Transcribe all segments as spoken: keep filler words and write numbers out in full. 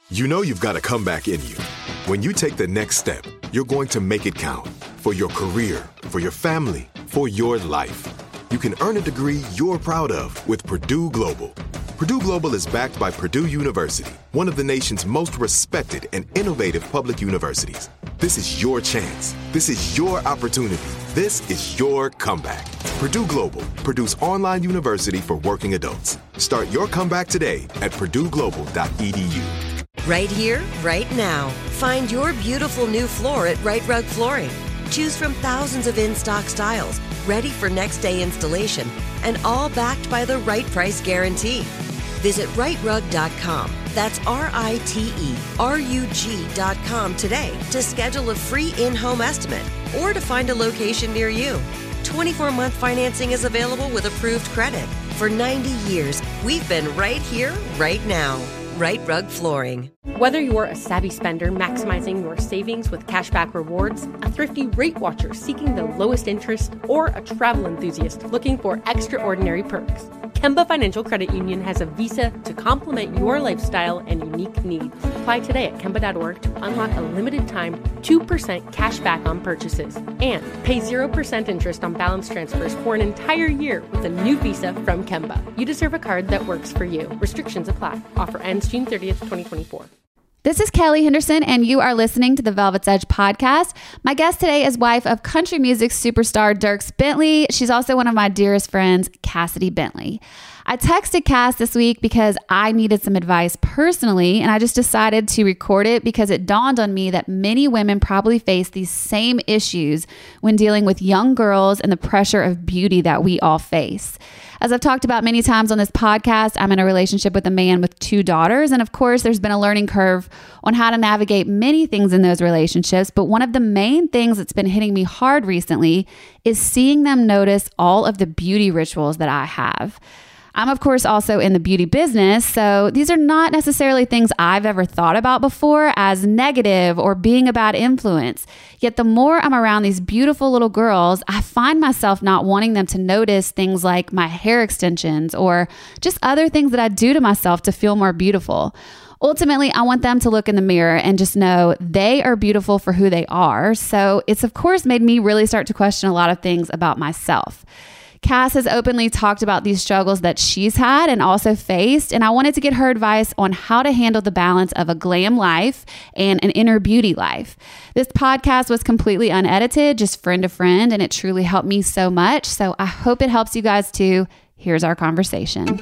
You know you've got a comeback in you. When you take the next step, you're going to make it count for your career, for your family, for your life. You can earn a degree you're proud of with Purdue Global. Purdue Global is backed by Purdue University, one of the nation's most respected and innovative public universities. This is your chance. This is your opportunity. This is your comeback. Purdue Global, Purdue's online university for working adults. Start your comeback today at purdue global dot e d u. Right here, right now. Find your beautiful new floor at Right Rug Flooring. Choose from thousands of in-stock styles, ready for next day installation, and all backed by the right price guarantee. Visit right rug dot com. That's R I T E R U G dot com today to schedule a free in-home estimate or to find a location near you. twenty-four month financing is available with approved credit. For ninety years, we've been right here, right now. Right Rug Flooring. Whether you're a savvy spender maximizing your savings with cashback rewards, a thrifty rate watcher seeking the lowest interest, or a travel enthusiast looking for extraordinary perks, Kemba Financial Credit Union has a visa to complement your lifestyle and unique needs. Apply today at Kemba dot org to unlock a limited time two percent cash back on purchases and pay zero percent interest on balance transfers for an entire year with a new visa from Kemba. You deserve a card that works for you. Restrictions apply. Offer ends June thirtieth, twenty twenty-four. This is Kelly Henderson, and you are listening to the Velvet's Edge podcast. My guest today is wife of country music superstar Dierks Bentley. She's also one of my dearest friends, Cassidy Bentley. I texted Cass this week because I needed some advice personally, and I just decided to record it because it dawned on me that many women probably face these same issues when dealing with young girls and the pressure of beauty that we all face. As I've talked about many times on this podcast, I'm in a relationship with a man with two daughters. And of course, there's been a learning curve on how to navigate many things in those relationships. But one of the main things that's been hitting me hard recently is seeing them notice all of the beauty rituals that I have. I'm, of course, also in the beauty business, so these are not necessarily things I've ever thought about before as negative or being a bad influence. Yet the more I'm around these beautiful little girls, I find myself not wanting them to notice things like my hair extensions or just other things that I do to myself to feel more beautiful. Ultimately, I want them to look in the mirror and just know they are beautiful for who they are. So it's, of course, made me really start to question a lot of things about myself. Cass has openly talked about these struggles that she's had and also faced, and I wanted to get her advice on how to handle the balance of a glam life and an inner beauty life. This podcast was completely unedited, just friend to friend, and it truly helped me so much, so I hope it helps you guys too. Here's our conversation.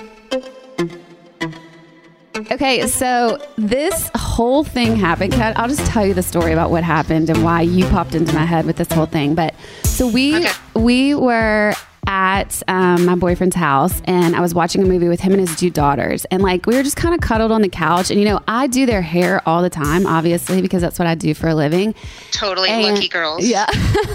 Okay, so this whole thing happened. I'll just tell you the story about what happened and why you popped into my head with this whole thing. But so we okay. we were at um, my boyfriend's house, and I was watching a movie with him and his two daughters, and like we were just kind of cuddled on the couch. And you know, I do their hair all the time, obviously, because that's what I do for a living. Totally and, lucky girls. Yeah.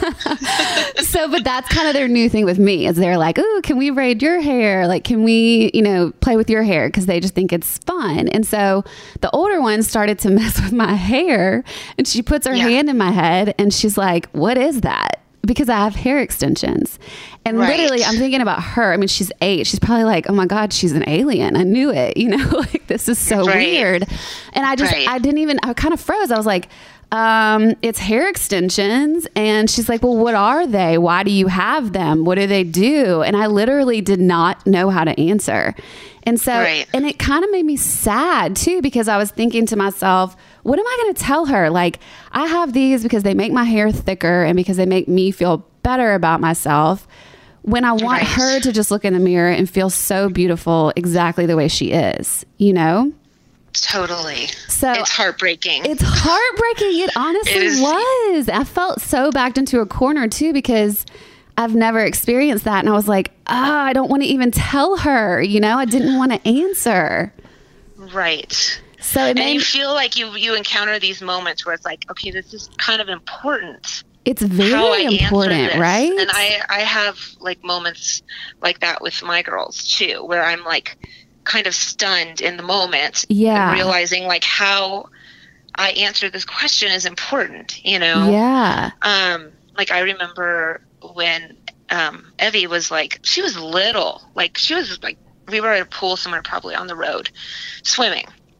So, but that's kind of their new thing with me is they're like, "Ooh, can we braid your hair? Like, can we, you know, play with your hair?" Because they just think it's fun. And so the older one started to mess with my hair, and she puts her yeah. hand in my head, and she's like, "What is that?" Because I have hair extensions. And right. literally, I'm thinking about her. I mean, she's eight. She's probably like, oh my God, she's an alien. I knew it. You know, like this is so right. weird. And I just, right. I didn't even, I kind of froze. I was like, um, it's hair extensions. And she's like, well, what are they? Why do you have them? What do they do? And I literally did not know how to answer. And so, right. and it kind of made me sad too, because I was thinking to myself, what am I going to tell her? Like, I have these because they make my hair thicker and because they make me feel better about myself, when I want right. her to just look in the mirror and feel so beautiful exactly the way she is, you know? Totally. So it's heartbreaking. It's heartbreaking. It honestly it was. I felt so backed into a corner too, because I've never experienced that. And I was like, oh, I don't want to even tell her, you know, I didn't want to answer. Right. So it and made, you feel like you, you encounter these moments where it's like, okay, this is kind of important. It's very important, right? And I, I have like moments like that with my girls too, where I'm like kind of stunned in the moment. Yeah. And realizing like how I answer this question is important, you know? Yeah. Um, like I remember when um, Evie was like, she was little, like she was like, we were at a pool somewhere probably on the road swimming.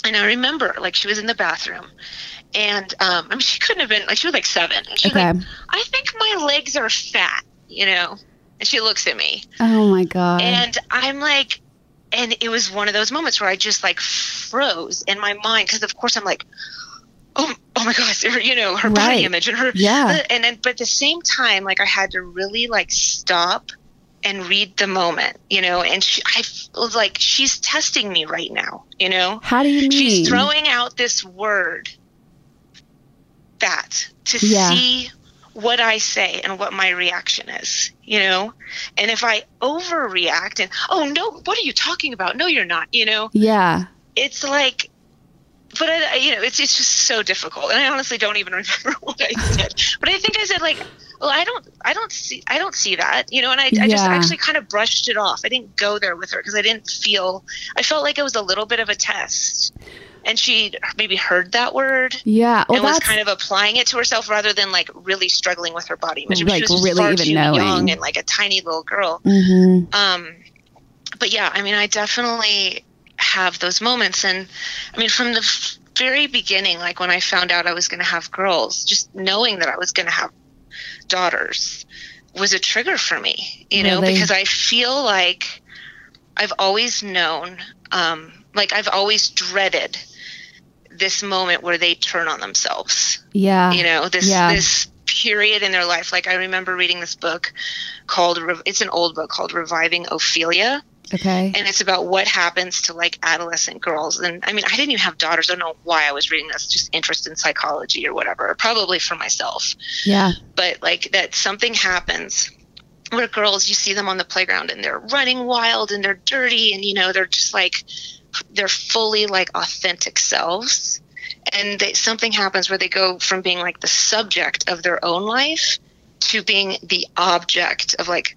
And I remember, like, she was in the bathroom, and um, I mean, she couldn't have been, like, she was like seven. And she was Okay. like, I think my legs are fat, you know? And she looks at me. Oh my God. And I'm like, and it was one of those moments where I just like froze in my mind. Cause of course I'm like, oh, oh my gosh, her, you know, her Right. body image and her, Yeah. and then, but at the same time, like I had to really like stop and read the moment, you know, and she, I was like, she's testing me right now, you know? How do you mean? She's throwing out this word, fat, to Yeah. see what I say and what my reaction is, you know? And if I overreact and, oh no, what are you talking about? No, you're not, you know? Yeah. It's like, but I, you know, it's it's just so difficult. And I honestly don't even remember what I said. But I think I said like, well, I don't, I don't see, I don't see that, you know. And I, I just Yeah. actually kind of brushed it off. I didn't go there with her because I didn't feel, I felt like it was a little bit of a test. And she maybe heard that word Yeah. Well, and was that's kind of applying it to herself rather than like really struggling with her body image. I mean, Like, she was really far even too knowing. young and like a tiny little girl. Mhm. Um, but yeah, I mean, I definitely have those moments. And I mean, from the f- very beginning, like when I found out I was going to have girls, just knowing that I was going to have daughters was a trigger for me, you know, Really? because I feel like I've always known, um, like I've always dreaded this moment where they turn on themselves, Yeah. you know, this, Yeah. this period in their life. Like I remember reading this book called, Re- it's an old book called Reviving Ophelia. Okay. And it's about what happens to like adolescent girls. And I mean, I didn't even have daughters. I don't know why I was reading this, just interest in psychology or whatever, probably for myself. Yeah. But like that something happens where girls, you see them on the playground and they're running wild and they're dirty and, you know, they're just like, they're fully like authentic selves. And they, something happens where they go from being like the subject of their own life to being the object of like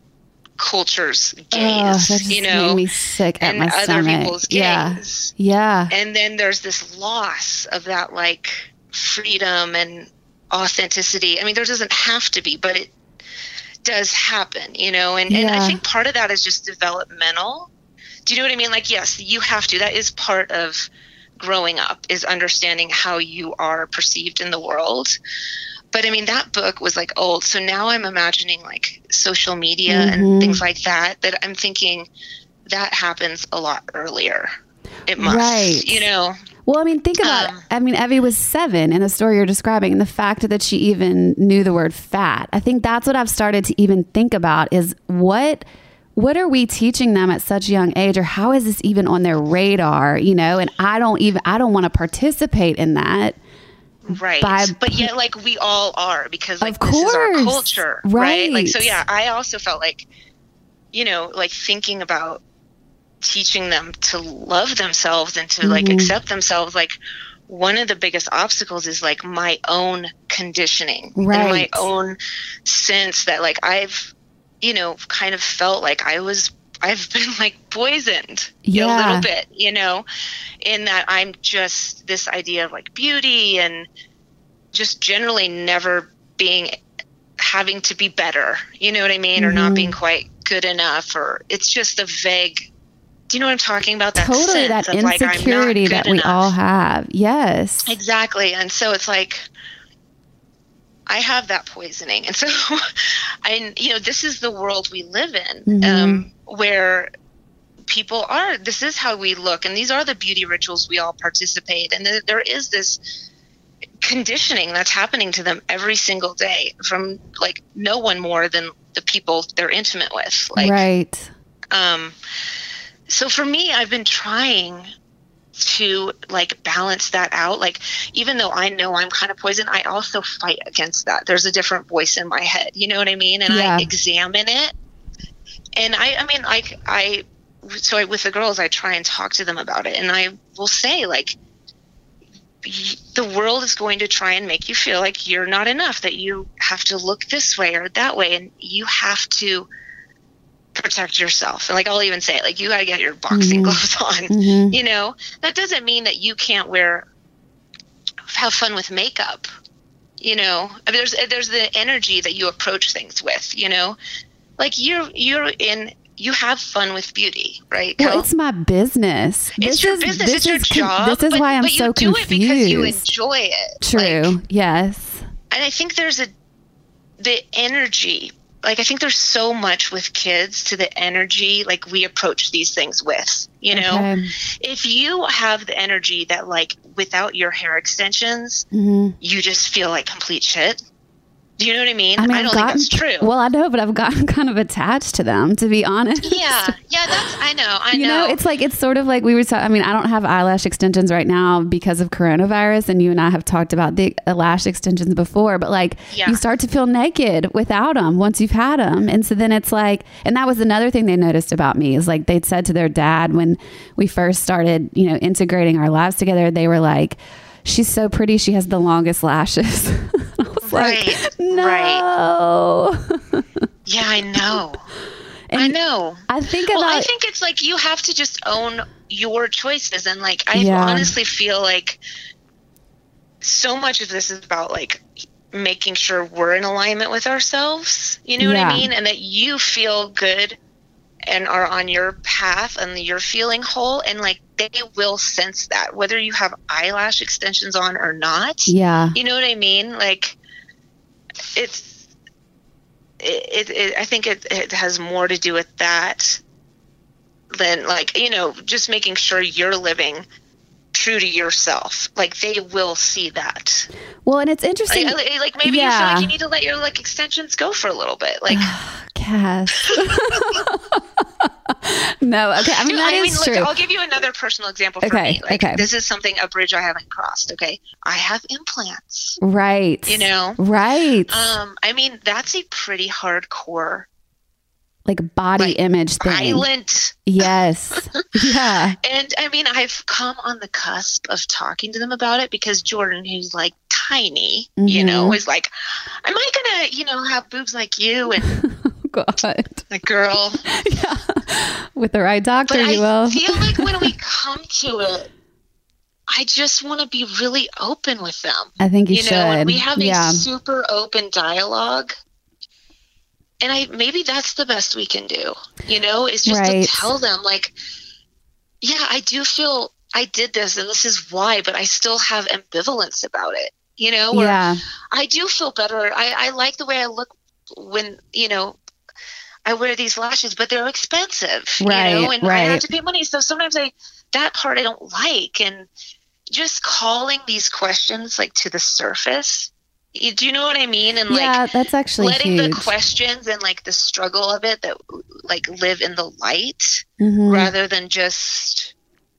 culture's gaze, Ugh, that just you know, made me sick at and my other stomach. people's Yeah. gaze. Yeah. And then there's this loss of that like freedom and authenticity. I mean, there doesn't have to be, but it does happen, you know, and, and Yeah. I think part of that is just developmental. Do you know what I mean? Like, yes, you have to. That is part of growing up, is understanding how you are perceived in the world. But I mean, that book was like old. So now I'm imagining like social media Mhm. and things like that, that I'm thinking that happens a lot earlier. It must, Right. you know? Well, I mean, think about Um, it. I mean, Evie was seven in the story you're describing, and the fact that she even knew the word fat. I think that's what I've started to even think about is what what are we teaching them at such a young age, or how is this even on their radar, you know? And I don't even, I don't want to participate in that. Right. by- But yet, like, we all are, because like Of this is our course. culture. Right. Like, so Right. yeah, I also felt like, you know, like thinking about teaching them to love themselves and to like Mhm. accept themselves. Like, one of the biggest obstacles is like my own conditioning and my Right. own sense that like I've, you know, kind of felt like I was, I've been like poisoned Yeah. a little bit, you know, in that I'm just this idea of like beauty and just generally never being, having to be better, you know what I mean? Or not Mhm. being quite good enough, or it's just a vague, do you know what I'm talking about? That Totally, sense that of, like, I'm not insecurity good that we enough. all have. Yes. Exactly. And so it's like, I have that poisoning. And so, I, you know, this is the world we live in, Mhm. um, where people are, this is how we look. And these are the beauty rituals we all participate. And th- there is this conditioning that's happening to them every single day from like no one more than the people they're intimate with. Like, right. um, so for me, I've been trying to like balance that out. Like, even though I know I'm kind of poison, I also fight against that. There's a different voice in my head. You know what I mean? And Yeah. I examine it. And I, I mean, like I, so I, with the girls, I try and talk to them about it. And I will say like, y- the world is going to try and make you feel like you're not enough, that you have to look this way or that way. And you have to protect yourself. And like, I'll even say it, like, you got to get your boxing Mhm. gloves on, Mhm. you know. That doesn't mean that you can't wear, have fun with makeup, you know. I mean, there's, there's the energy that you approach things with, you know, like you're, you're in, you have fun with beauty, right? Well, Kel? it's my business. It's this your is, business. This it's your is, job. This is but, why I'm but so you do confused. it because you enjoy it. True. Like, yes. and I think there's a the energy. Like, I think there's so much with kids to the energy, like, we approach these things with, you know? Okay. If you have the energy that, like, without your hair extensions, Mm-hmm. you just feel like complete shit. Do you know what I mean? I mean, I I've don't gotten, think that's true. Well, I know, but I've gotten kind of attached to them, to be honest. Yeah. Yeah, that's, I know, I You know. know, it's like, it's sort of like we were talking, I mean, I don't have eyelash extensions right now because of coronavirus, and you and I have talked about the lash extensions before, but like, Yeah. you start to feel naked without them once you've had them. And so then it's like, and that was another thing they noticed about me is like, they'd said to their dad when we first started, you know, integrating our lives together, they were like, she's so pretty, she has the longest lashes. I was Right, like, no. Yeah, I know. And I know. I think about, Well, I think it's like you have to just own your choices. And like, I Yeah. honestly feel like so much of this is about like making sure we're in alignment with ourselves. You know what Yeah. I mean? And that you feel good and are on your path and you're feeling whole. And like, they will sense that whether you have eyelash extensions on or not. yeah. You know what I mean? Like, it's, it, it, it I think it, it has more to do with that than like, you know, just making sure you're living true to yourself. Like, they will see that. Well, and it's interesting. Like, like maybe you feel Yeah. like you need to let your like extensions go for a little bit. Like, Cass. No, okay. I mean, that I is mean, look, true. I'll give you another personal example for Okay, me. Like, okay. this is something, a bridge I haven't crossed. Okay. I have implants, Right. you know? Right. Um, I mean, that's a pretty hardcore, like body like, image thing. violent. Yes. Yeah. And I mean, I've come on the cusp of talking to them about it because Jordan, who's like tiny, you Mhm. know, is like, am I going to, you know, have boobs like you? And God. the girl. Yeah. With the right doctor, But you I will. feel like when we come to it, I just want to be really open with them. I think you, You should. know, and we have a yeah. super open dialogue. And I maybe that's the best we can do, you know, is just Right. to tell them, like, yeah, I do feel I did this and this is why, but I still have ambivalence about it, you know, or Yeah. I do feel better. I, I like the way I look when, you know, I wear these lashes, but they're expensive, Right, you know, and I right. have to pay money. So sometimes I, that part I don't like. And just calling these questions like to the surface. You, do you know what I mean? And Yeah, like that's actually letting huge. the questions and like the struggle of it that like live in the light Mhm. rather than just,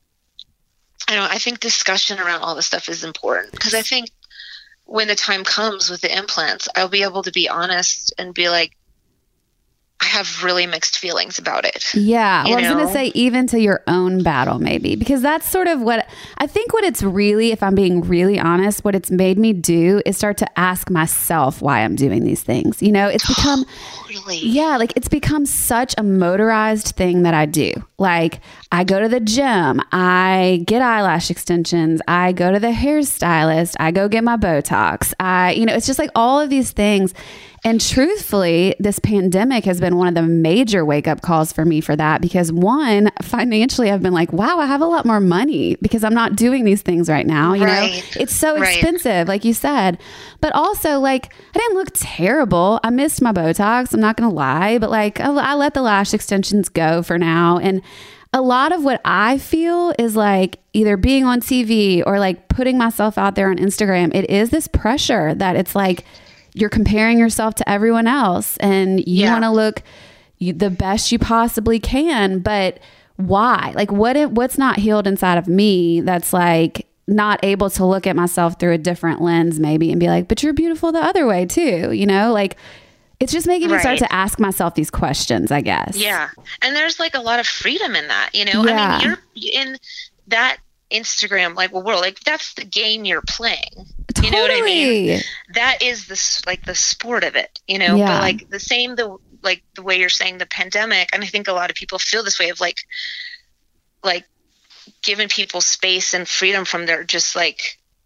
I don't know, I think discussion around all this stuff is important because I think when the time comes with the implants, I'll be able to be honest and be like, I have really mixed feelings about it. Yeah. You Well, I was going to know? say even to your own battle, maybe, because that's sort of what I think what it's really, if I'm being really honest, what it's made me do is start to ask myself why I'm doing these things. You know, it's become, Really? yeah, like it's become such a motorized thing that I do. Like I go to the gym, I get eyelash extensions, I go to the hairstylist, I go get my Botox. I, you know, it's just like all of these things. And truthfully, this pandemic has been one of the major wake up calls for me for that because one, financially, I've been like, wow, I have a lot more money because I'm not doing these things right now. You Right. know, it's so Right. expensive, like you said. But also, like, I didn't look terrible. I missed my Botox. I'm not going to lie, but like, I, I let the lash extensions go for now. And a lot of what I feel is like either being on T V or like putting myself out there on Instagram. It is this pressure that it's like, you're comparing yourself to everyone else and you Yeah. want to look you, the best you possibly can. But why? Like what, it, what's not healed inside of me that's like not able to look at myself through a different lens maybe and be like, but you're beautiful the other way too. You know, like it's just making me start Right. to ask myself these questions, I guess. Yeah. And there's like a lot of freedom in that, you know, Yeah. I mean, you're in that Instagram like world, like that's the game you're playing. Totally. You know what I mean? That is the s- like the sport of it, you know. Yeah. But like the same the like the way you're saying the pandemic, and I think a lot of people feel this way of like like giving people space and freedom from their just like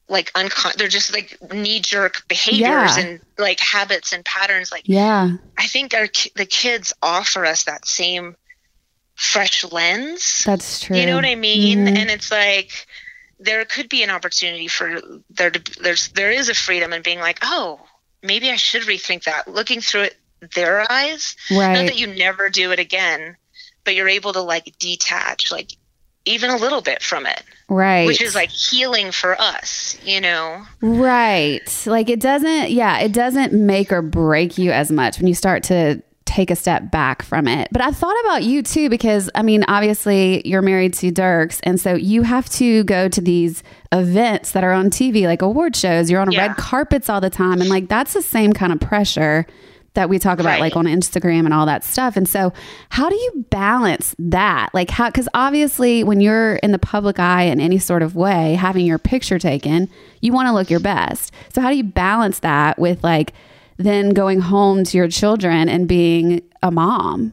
like uncon- they're just like knee jerk behaviors Yeah. and like habits and patterns. Like, Yeah. I think our ki- the kids offer us that same fresh lens. That's true. You know what I mean? Mhm. And it's like, there could be an opportunity for there to, there's, there is a freedom in being like, oh, maybe I should rethink that. Looking through it, their eyes, Right. not that you never do it again, but you're able to like detach, like even a little bit from it, Right. which is like healing for us, you know? Right. Like it doesn't, yeah, it doesn't make or break you as much when you start to take a step back from it. But I thought about you too, because I mean, obviously you're married to Dierks. And so you have to go to these events that are on T V, like award shows, you're on Yeah. red carpets all the time. And like, that's the same kind of pressure that we talk about, Right. like on Instagram and all that stuff. And so how do you balance that? Like how, cause obviously when you're in the public eye in any sort of way, having your picture taken, you want to look your best. So how do you balance that with like then going home to your children and being a mom?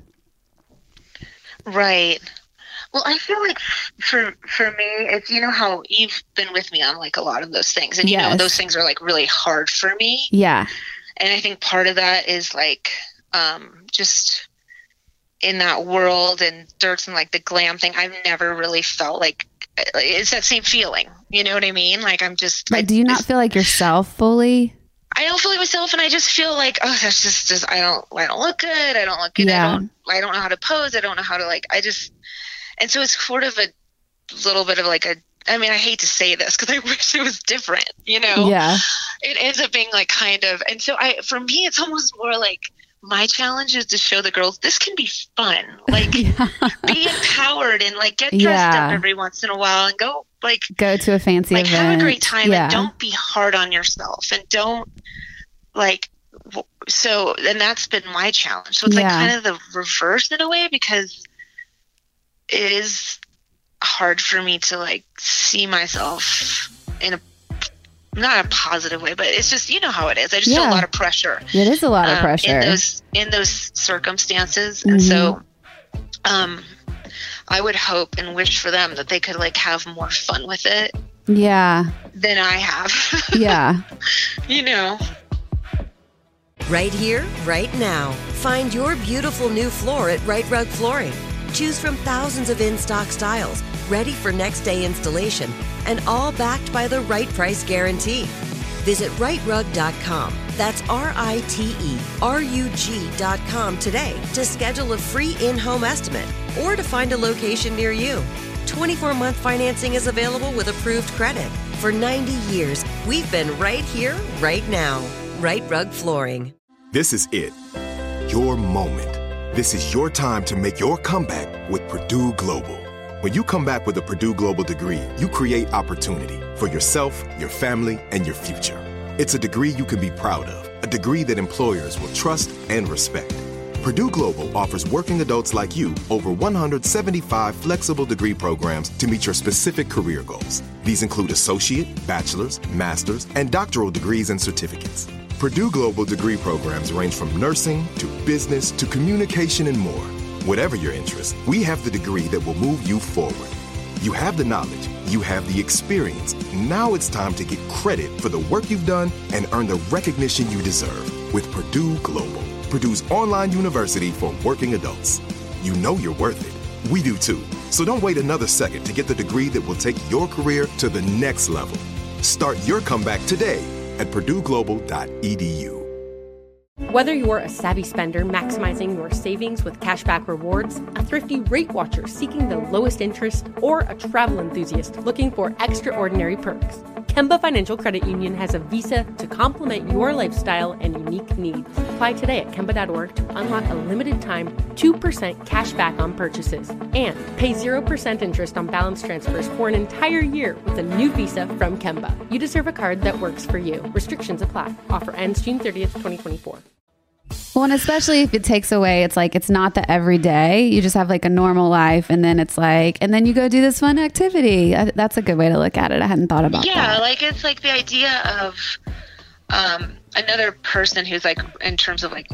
Right. Well, I feel like for for me, it's, you know how you've been with me on like a lot of those things, and you know Yes. those things are like really hard for me. Yeah. And I think part of that is like um, just in that world and Dierks and like the glam thing. I've never really felt like it's that same feeling. You know what I mean? Like I'm just Like, I, do you not it's- feel like yourself fully? I don't feel like myself, and I just feel like, oh, that's just, just I don't, I don't look good. I don't look good. Yeah. I don't, I don't know how to pose. I don't know how to like. I just, and so it's sort of a little bit of like a. I mean, I hate to say this because I wish it was different. You know. Yeah. It ends up being like kind of, and so I, for me, it's almost more like my challenge is to show the girls this can be fun. Like, be empowered and like get dressed Yeah. up every once in a while and go like. Go to a fancy Like event. have a great time Yeah. and don't be hard on yourself and don't like w- so and that's been my challenge. So it's like Yeah. kind of the reverse in a way, because it is hard for me to like see myself in a not a positive way, but it's just, you know how it is. I just feel Yeah. a lot of pressure. It is a lot of um, pressure. in those in those circumstances. And so um I would hope and wish for them that they could like have more fun with it yeah. than I have. Yeah. You know. Right here, right now. Find your beautiful new floor at Right Rug Flooring. Choose from thousands of in-stock styles, ready for next day installation, and all backed by the right price guarantee. Visit right rug dot com. That's R I T E R U G dot com today to schedule a free in-home estimate or to find a location near you. twenty-four month financing is available with approved credit. For ninety years, we've been right here, right now. Right Rug Flooring. This is it. Your moment. This is your time to make your comeback with Purdue Global. When you come back with a Purdue Global degree, you create opportunity for yourself, your family, and your future. It's a degree you can be proud of, a degree that employers will trust and respect. Purdue Global offers working adults like you over one hundred seventy-five flexible degree programs to meet your specific career goals. These include associate, bachelor's, master's, and doctoral degrees and certificates. Purdue Global degree programs range from nursing to business to communication and more. Whatever your interest, we have the degree that will move you forward. You have the knowledge, you have the experience. Now it's time to get credit for the work you've done and earn the recognition you deserve with Purdue Global, Purdue's online university for working adults. You know you're worth it. We do too. So don't wait another second to get the degree that will take your career to the next level. Start your comeback today at purdue global dot e d u. Whether you're a savvy spender maximizing your savings with cashback rewards, a thrifty rate watcher seeking the lowest interest, or a travel enthusiast looking for extraordinary perks, Kemba Financial Credit Union has a visa to complement your lifestyle and unique needs. Apply today at kemba dot org to unlock a limited time two percent cash back on purchases and pay zero percent interest on balance transfers for an entire year with a new visa from Kemba. You deserve a card that works for you. Restrictions apply. Offer ends June thirtieth, twenty twenty-four. Well, and especially if it takes away, it's like, it's not the everyday. You just have like a normal life. And then it's like, and then you go do this fun activity. I, that's a good way to look at it. I hadn't thought about Yeah, that. like it's like the idea of um, another person who's like, in terms of like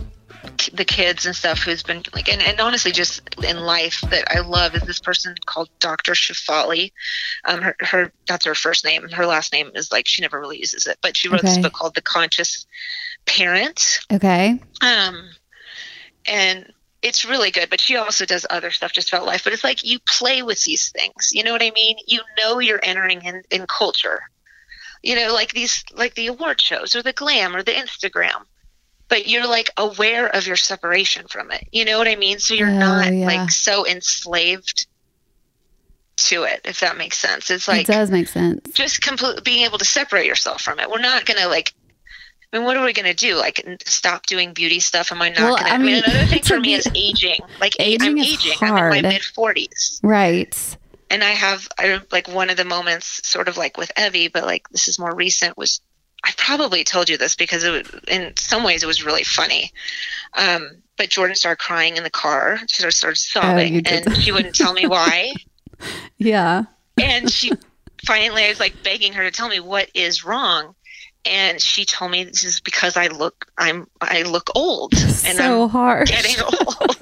the kids and stuff who's been like, and, and honestly just in life that I love is this person called Doctor Shefali. Um, her, her, that's her first name. Her last name is like, she never really uses it, but she wrote Okay. this book called The Conscious Parent. Okay. Um, and it's really good, but she also does other stuff just about life, but it's like, you play with these things, you know what I mean? You know, you're entering in, in culture, you know, like these, like the award shows or the glam or the Instagram, but you're like aware of your separation from it. You know what I mean? So you're Oh, not yeah. like so enslaved to it, if that makes sense. It's like, It does make sense. just completely being able to separate yourself from it. We're not going to like, I mean, what are we going to do? Like, n- stop doing beauty stuff? Am I not Well, going to? I I mean, mean, another thing to for me be- is aging. Like, a- Aging I'm is aging. hard. I'm in my mid forties. Right. And I have, I like, one of the moments, sort of like with Evie, but like, this is more recent, was, I probably told you this because it was, in some ways it was really funny. Um, but Jordan started crying in the car. She started, started sobbing, you did. and she wouldn't tell me why. Yeah. And she finally, I was like begging her to tell me what is wrong. And she told me this is because I look, I'm, I look old, and So I'm hard. getting old.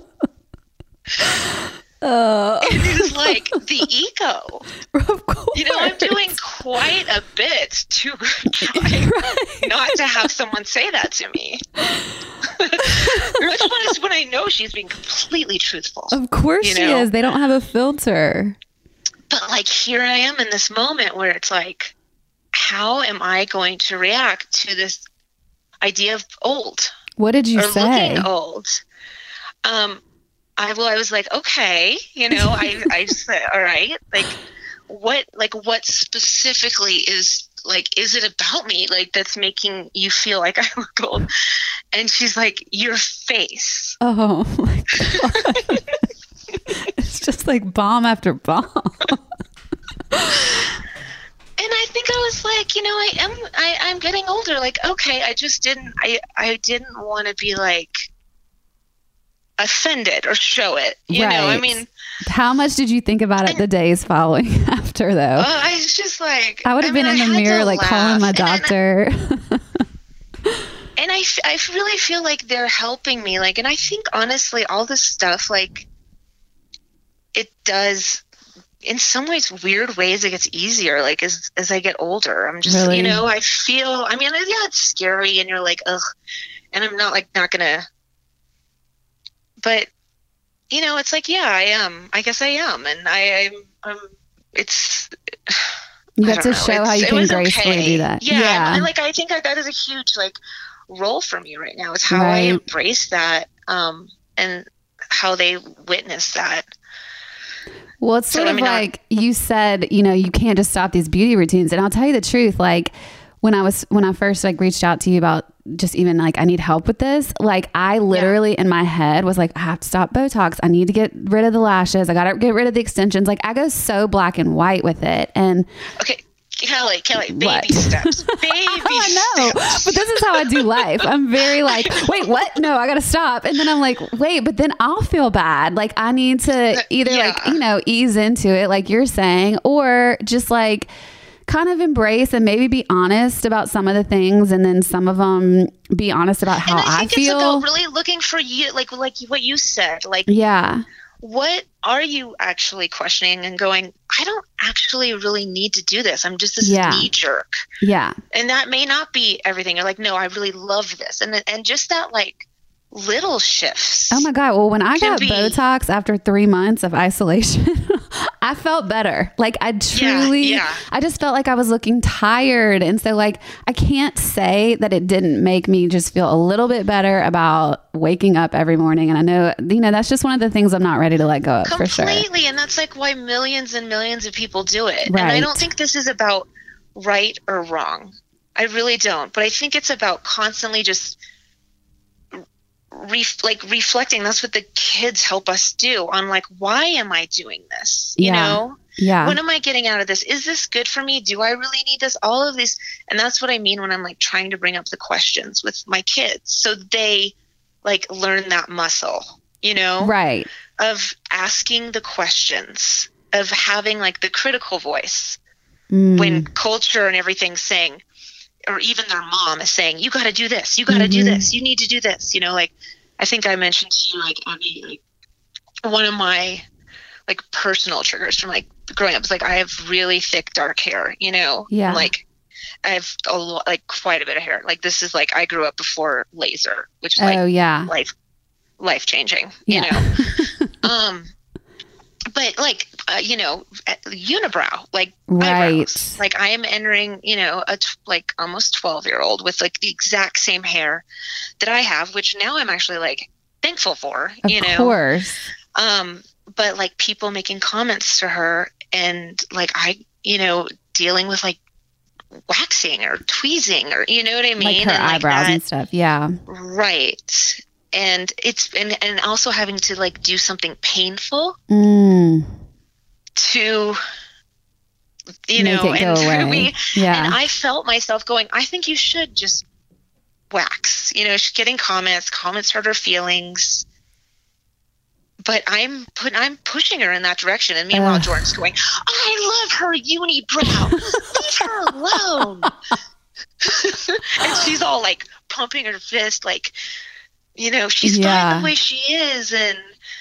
Uh, And it was like the ego. of course. You know, I'm doing quite a bit to try Right. not to have someone say that to me. Which one is when I know she's being completely truthful. Of course You she know? is. They don't have a filter. But like, here I am in this moment where it's like, how am I going to react to this idea of old What did you or say? looking old? Um, I well, I was like, okay, you know, I I said, all right, like, what, like, what specifically is like, is it about me, like, that's making you feel like I look old? And she's like, your face. Oh my God. It's just like bomb after bomb. And I think I was like, you know, I am, I, I'm getting older. Like, okay, I just didn't, I, I didn't want to be like offended or show it. You know, I Right. mean, How much did you think about it the days following after, though? uh, I was just like, I would have mean, been in I the had mirror, to like laugh. calling my And- and- doctor. And I, f- I really feel like they're helping me. Like, and I think honestly, all this stuff, like, it does, in some ways, weird ways, it gets easier. Like, as as I get older, I'm just, Really? you know, I feel, I mean, yeah, it's scary, and you're like, ugh, and I'm not like not gonna, but you know, it's like, yeah, I am. I guess I am, and I, I'm, um, it's. You I have don't to know. show It's- how you it can was gracefully okay. do that. Yeah, Yeah. And, like, I think that, that is a huge like role for me right now. Is how I Right. embrace that, um, and how they witness that. Well, it's So, sort I of mean, I- like you said, you know, you can't just stop these beauty routines. And I'll tell you the truth, like when I was, when I first like reached out to you about just even like, I need help with this. Like I literally in my head was like, I have to stop Botox. I need to get rid of the lashes. I got to get rid of the extensions. Like I go so black and white with it. And Okay, Kelly, Kelly, baby What? steps, baby I know, steps. but this is how I do life. I'm very like, wait, what? No, I got to stop. And then I'm like, wait, but then I'll feel bad. Like I need to either like, Yeah. you know, ease into it, like you're saying, or just like kind of embrace and maybe be honest about some of the things. And then some of them be honest about how And I I, think feel. it's about really looking for you, like like what you said, like yeah. what are you actually questioning and going, I don't actually really need to do this. I'm just this Yeah. knee jerk. Yeah. And that may not be everything. You're like, no, I really love this. And and just that like little shifts. Oh my God. Well, when I Can got be- Botox after three months of isolation, I felt better. Like I truly, yeah. I just felt like I was looking tired. And so like, I can't say that it didn't make me just feel a little bit better about waking up every morning. And I know, you know, that's just one of the things I'm not ready to let go of for sure. Completely. And that's like why millions and millions of people do it. And I Right. don't think this is about right or wrong. I really don't. But I think it's about constantly just Ref- like reflecting. That's what the kids help us do on like, why am I doing this? You Yeah. know, Yeah. what am I getting out of this? Is this good for me? Do I really need this? All of these. And that's what I mean when I'm like trying to bring up the questions with my kids. So they like learn that muscle, you know, Right. of asking the questions, of having like the critical voice Mm. when culture and everything's saying, or even their mom is saying, you got to do this, you got to do Mhm. this, you need to do this, you know, like I think I mentioned to you, like, Abby, like one of my like personal triggers from like growing up is like, I have really thick, dark hair, you know? Yeah. And, like, I have a lot, like quite a bit of hair. Like, this is like, I grew up before laser, which is like, oh yeah, life, life changing, yeah. you know? um, but like, uh, you know, unibrow, like right. eyebrows. Like, I am entering, you know, a t- like almost twelve year old with like the exact same hair that I have, which now I'm actually like thankful for, of you know? course. Um, but like people making comments to her and like, I, you know, dealing with like waxing or tweezing or, you know what I mean? Like her and, eyebrows like, that, and stuff. Yeah. Right. And it's, and, and also having to like do something painful Mm. to, you Make know, it go and away. for me, Yeah. and I felt myself going, I think you should just wax, you know, she's getting comments, comments hurt her feelings. But I'm put, I'm pushing her in that direction. And meanwhile, Ugh. Jordan's going, I love her unibrow. Leave her alone. And she's all like pumping her fist, like, you know, she's Yeah. fine the way she is. And,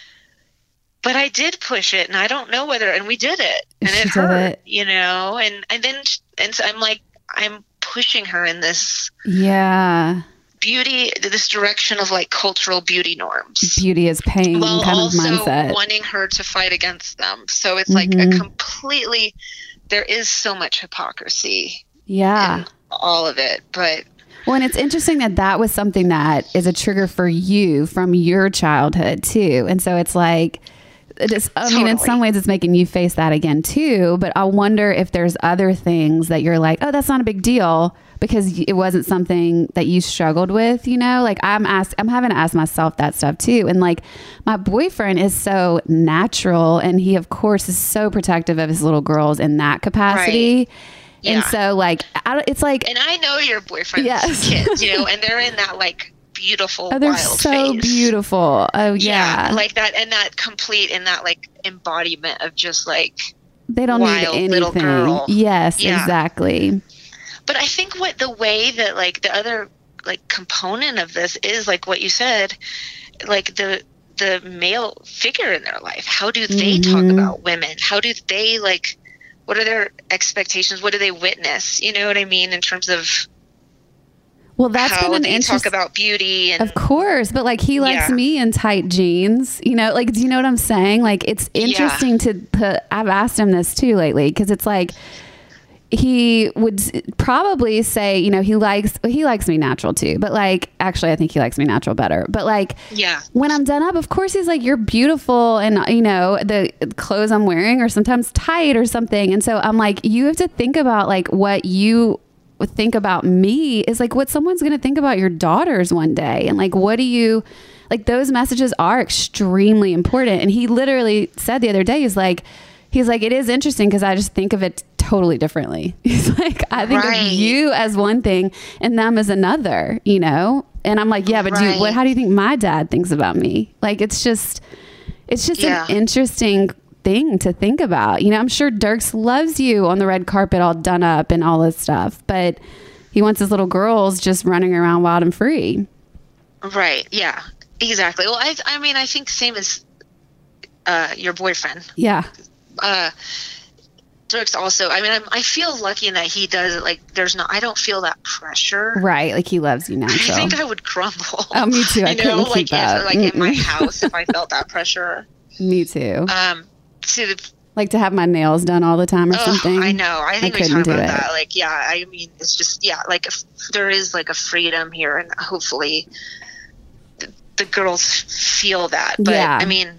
but I did push it, and I don't know whether, and we did it, and She it did hurt, it. you know, and, and then, and so I'm like, I'm pushing her in this Yeah. beauty, this direction of like cultural beauty norms. Beauty is pain While kind of also mindset. wanting her to fight against them. So it's like Mhm. a completely, there is so much hypocrisy Yeah. in all of it. But Well, and it's interesting that that was something that is a trigger for you from your childhood too. And so it's like, it is, I mean, in Totally. some ways it's making you face that again too. But I wonder if there's other things that you're like, oh, that's not a big deal because it wasn't something that you struggled with, you know, like I'm asked, I'm having to ask myself that stuff too. And like my boyfriend is so natural and he of course is so protective of his little girls in that capacity. Right. And Yeah. so like, I don't, it's like, and I know your boyfriend's Yes. kids, you know, and they're in that like beautiful, oh, they're wild so phase. beautiful. Oh yeah. Like that, and that complete, and that like embodiment of just like, They don't need wild little anything. girl. Yes, Yeah. exactly. But I think what the way that like the other like component of this is like what you said, like the the male figure in their life. How do they Mhm. talk about women? How do they like? What are their expectations? What do they witness? You know what I mean in terms of Well, that's how been an they talk interest. about beauty and Of course, but like he likes Yeah. me in tight jeans, you know, like, do you know what I'm saying? Like, it's interesting to put, I've asked him this too lately, because it's like, he would s- probably say, you know, he likes, he likes me natural too, but like, actually, I think he likes me natural better, but like, yeah. when I'm done up, of course, he's like, you're beautiful. And, you know, the clothes I'm wearing are sometimes tight or something. And so I'm like, you have to think about like what you think about me is like what someone's going to think about your daughters one day. And like, what do you, like those messages are extremely important. And he literally said the other day, he's like, he's like, it is interesting because I just think of it totally differently. He's like, I think Right. of you as one thing and them as another, you know? And I'm like, yeah, but do you, what, Right. how do you think my dad thinks about me? Like, it's just, it's just Yeah. an interesting thing to think about. You know, I'm sure Dirks loves you on the red carpet all done up and all this stuff, but he wants his little girls just running around wild and free. Right. Yeah. Exactly. Well, I I mean I think same as uh, your boyfriend. Yeah. Uh, Dirk's also. I mean I'm, I feel lucky in that he does it. Like there's no. I don't feel that pressure. Right. Like he loves you I natural. think I would crumble. Oh, me too. I you couldn't know, keep like, yes, up. like in my Mm-mm. house, if I felt that pressure. Me too. Um, to the, Like to have my nails done all the time or ugh, something. I know. I think I we couldn't talked do about it. that. Like, yeah. I mean, it's just yeah. Like if there is like a freedom here, and hopefully the, the girls feel that. But Yeah. I mean,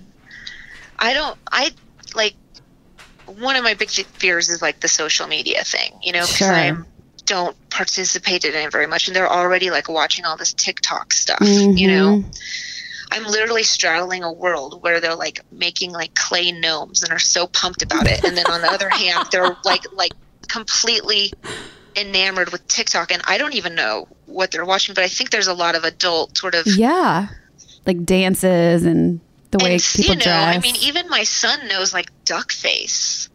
I don't. I like one of my big fears is like the social media thing. You know, because Sure. I don't participate in it very much, and they're already like watching all this TikTok stuff. Mhm. You know. I'm literally straddling a world where they're like making like clay gnomes and are so pumped about it. And then on the other hand, they're like, like completely enamored with TikTok. And I don't even know what they're watching, but I think there's a lot of adult sort of, Yeah. Like dances and the way and, people you know, dress. I mean, even my son knows like duck face.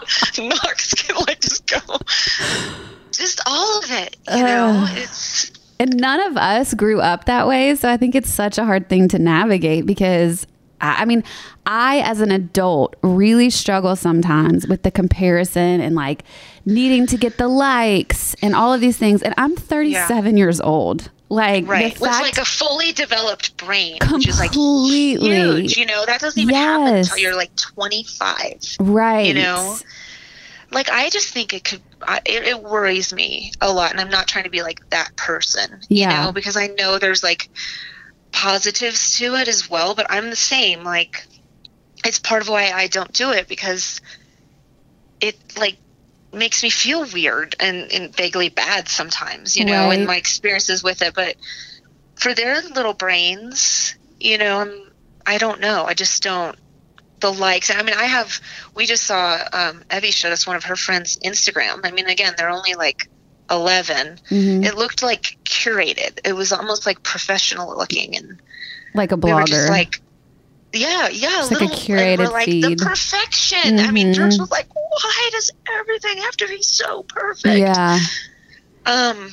Knox can like just go, just all of it, you know, Ugh. it's, And none of us grew up that way. So I think it's such a hard thing to navigate because I, I mean, I, as an adult, really struggle sometimes with the comparison and like needing to get the likes and all of these things. And I'm thirty-seven yeah. years old. Like, right. the With fact, like a fully developed brain, completely, which is like huge. You know, that doesn't even yes. happen until you're like twenty-five. Right. You know? Like, I just think it could, I, it, it worries me a lot. And I'm not trying to be like that person, yeah. you know, because I know there's like positives to it as well. But I'm the same. Like, it's part of why I don't do it, because it like makes me feel weird and, and vaguely bad sometimes, you know, right. in my experiences with it. But for their little brains, you know, I'm, I don't know. I just don't. The likes. I mean, I have, we just saw, um, Evie showed us one of her friends' Instagram. I mean, again, they're only like eleven. Mm-hmm. It looked like curated. It was almost like professional looking, and like a blogger. We were just like, yeah, yeah. Just little, like a curated we're like, feed. The perfection. Mm-hmm. I mean, George was like, why does everything have to be so perfect? Yeah. Um,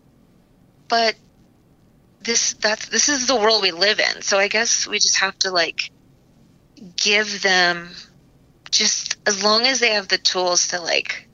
but this, that's, this is the world we live in. So I guess we just have to like, give them, just as long as they have the tools to like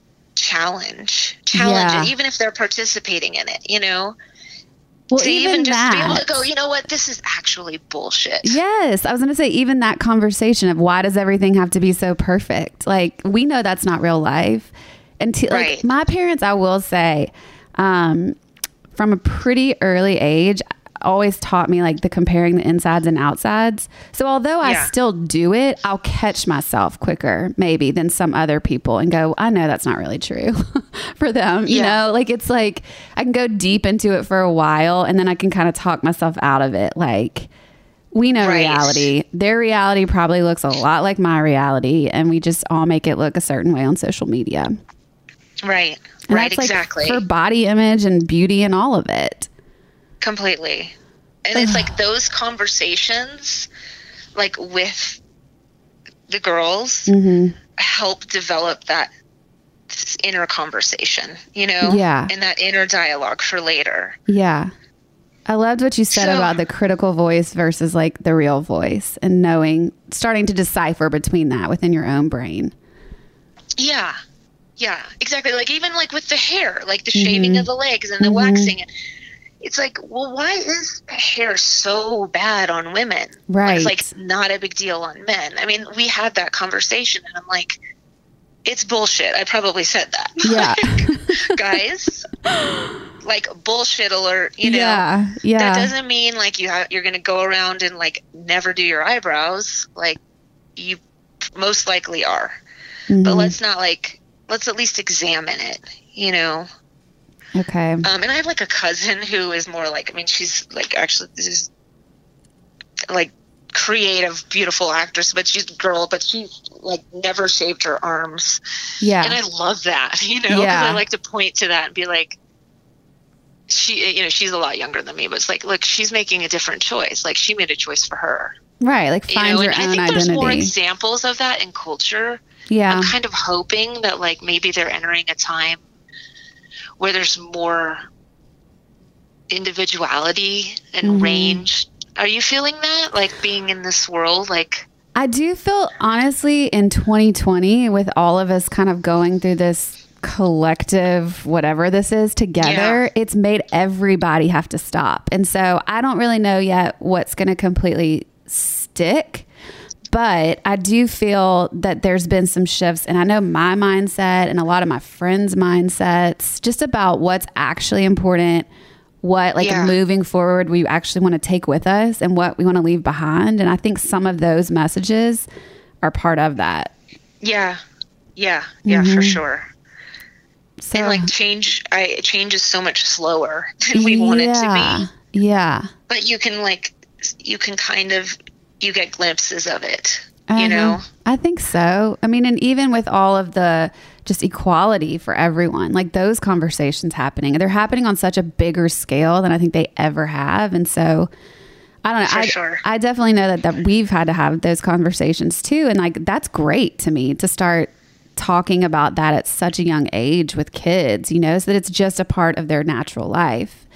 challenge challenge yeah. it, even if they're participating in it, you know, well, to even, even just that, be able to go, you know what, this is actually bullshit. Yes, I was going to say, even that conversation of why does everything have to be so perfect, like we know that's not real life. And t- right. like my parents, I will say, um from a pretty early age, always taught me like the comparing the insides and outsides. So although I yeah. still do it, I'll catch myself quicker maybe than some other people and go, I know that's not really true for them. You yeah. know, like it's like I can go deep into it for a while and then I can kind of talk myself out of it. Like we know right. reality. Their reality probably looks a lot like my reality, and we just all make it look a certain way on social media. Right. And right. that's Exactly. Like for body image and beauty and all of it. Completely. And it's like those conversations, like with the girls, mm-hmm. help develop that inner conversation, you know? Yeah. And that inner dialogue for later. Yeah. I loved what you said so, about the critical voice versus like the real voice, and knowing, starting to decipher between that within your own brain. Yeah. Yeah, exactly. Like even like with the hair, like the shaving mm-hmm. of the legs and the mm-hmm. waxing. It's like, well, why is hair so bad on women? Right. It's like not a big deal on men. I mean, we had that conversation and I'm like, it's bullshit. I probably said that. Yeah. Like, guys, like bullshit alert, you know? Yeah. Yeah. That doesn't mean like you ha- you're going to go around and like never do your eyebrows. Like you most likely are. Mm-hmm. But let's not like, let's at least examine it, you know? Okay. Um, and I have like a cousin who is more like, I mean, she's like actually this is like creative, beautiful actress, but she's a girl, but she's like never shaved her arms. Yeah. And I love that, you know, because yeah. I like to point to that and be like, she, you know, she's a lot younger than me, but it's like, look, she's making a different choice. Like she made a choice for her. Right. Like find you know? your and own I think identity. There's more examples of that in culture. Yeah. I'm kind of hoping that like maybe they're entering a time where there's more individuality and mm-hmm. range. Are you feeling that? Like being in this world, like I do feel honestly in twenty twenty with all of us kind of going through this collective, whatever this is together, yeah. it's made everybody have to stop. And so I don't really know yet what's going to completely stick. But I do feel that there's been some shifts, and I know my mindset and a lot of my friends' mindsets just about what's actually important, what like yeah. moving forward we actually want to take with us and what we want to leave behind. And I think some of those messages are part of that. Yeah. Yeah. Yeah, mm-hmm. for sure. So, and like change, I change is so much slower than we want yeah, it to be. Yeah. But you can like, you can kind of, you get glimpses of it, uh-huh. you know? I think so. I mean, and even with all of the just equality for everyone, like those conversations happening, they're happening on such a bigger scale than I think they ever have. And so I don't know. For I, sure. I definitely know that, that we've had to have those conversations too. And like, that's great to me to start talking about that at such a young age with kids, you know, so that it's just a part of their natural life.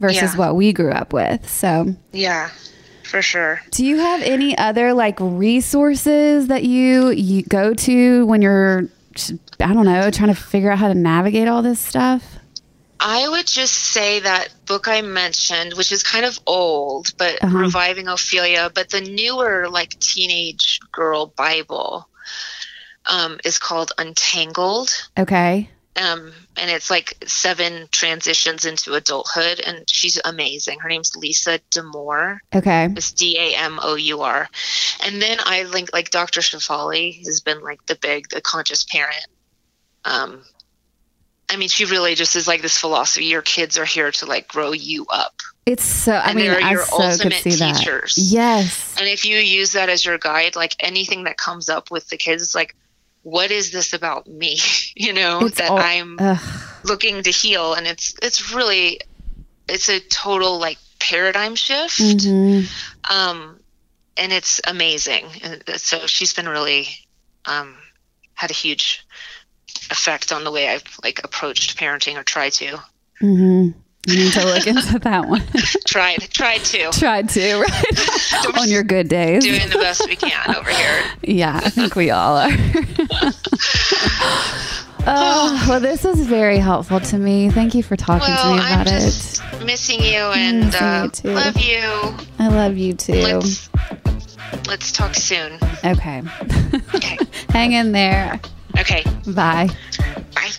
versus Yeah. what we grew up with. So Yeah, for sure. do you have any other like resources that you, you go to when you're, I don't know, trying to figure out how to navigate all this stuff? I would just say that book I mentioned, which is kind of old, but Uh-huh. Reviving Ophelia, but the newer like teenage girl Bible um, is called Untangled. Okay. Um, and it's like seven transitions into adulthood, and she's amazing. Her name's Lisa Damour. Okay. It's D A M O U R. And then I link like Doctor Shefali has been like the big, the conscious parent. Um, I mean, she really just is like this philosophy. Your kids are here to like grow you up. It's so, I And mean, they're I your so could ultimate see that. teachers. Yes. And if you use that as your guide, like anything that comes up with the kids, it's like, what is this about me? You know, It's that all- I'm ugh. looking to heal. And it's, it's really, it's a total like paradigm shift. Mhm. Um, and it's amazing. And so she's been really, um, had a huge effect on the way I've like approached parenting or tried to. Mhm. You need to look into that one. tried, tried to. Tried to, right? On your good days. Doing the best we can over here. Yeah, I think we all are. Oh, well, this was very helpful to me. Thank you for talking Well, to me I'm about just it. missing you and Missing uh, you too. love you. I love you too. Let's, let's talk soon. Okay. Okay. Hang in there. Okay. Bye. Bye.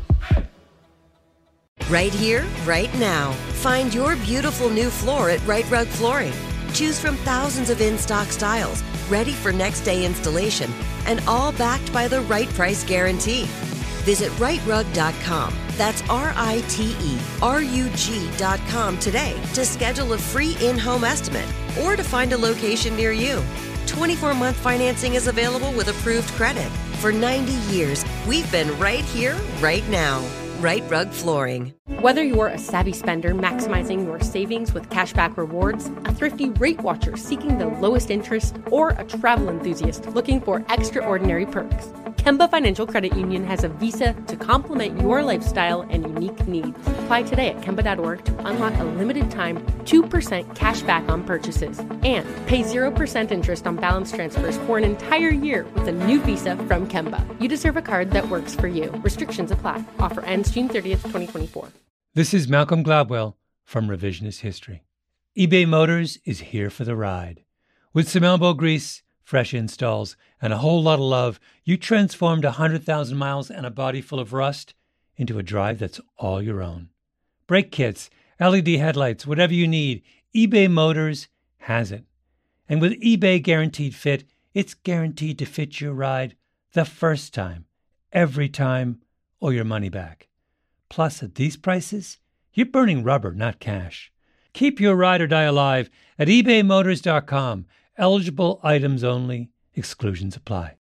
Right here, right now. Find your beautiful new floor at Right Rug Flooring. Choose from thousands of in-stock styles, ready for next day installation, and all backed by the right price guarantee. Visit right rug dot com. That's R I T E R U G dot com today to schedule a free in-home estimate or to find a location near you. twenty-four month financing is available with approved credit. For ninety years, we've been right here, right now. Right Rug Flooring. Whether you're a savvy spender maximizing your savings with cashback rewards, a thrifty rate watcher seeking the lowest interest, or a travel enthusiast looking for extraordinary perks, Kemba Financial Credit Union has a visa to complement your lifestyle and unique needs. Apply today at Kemba dot org to unlock a limited time two percent cash back on purchases and pay zero percent interest on balance transfers for an entire year with a new visa from Kemba. You deserve a card that works for you. Restrictions apply. Offer ends June thirtieth, twenty twenty-four. This is Malcolm Gladwell from Revisionist History. eBay Motors is here for the ride. With some elbow grease, fresh installs, and a whole lot of love, you transformed one hundred thousand miles and a body full of rust into a drive that's all your own. Brake kits, L E D headlights, whatever you need, eBay Motors has it. And with eBay Guaranteed Fit, it's guaranteed to fit your ride the first time, every time, or your money back. Plus, at these prices, you're burning rubber, not cash. Keep your ride or die alive at ebay motors dot com. Eligible items only. Exclusions apply.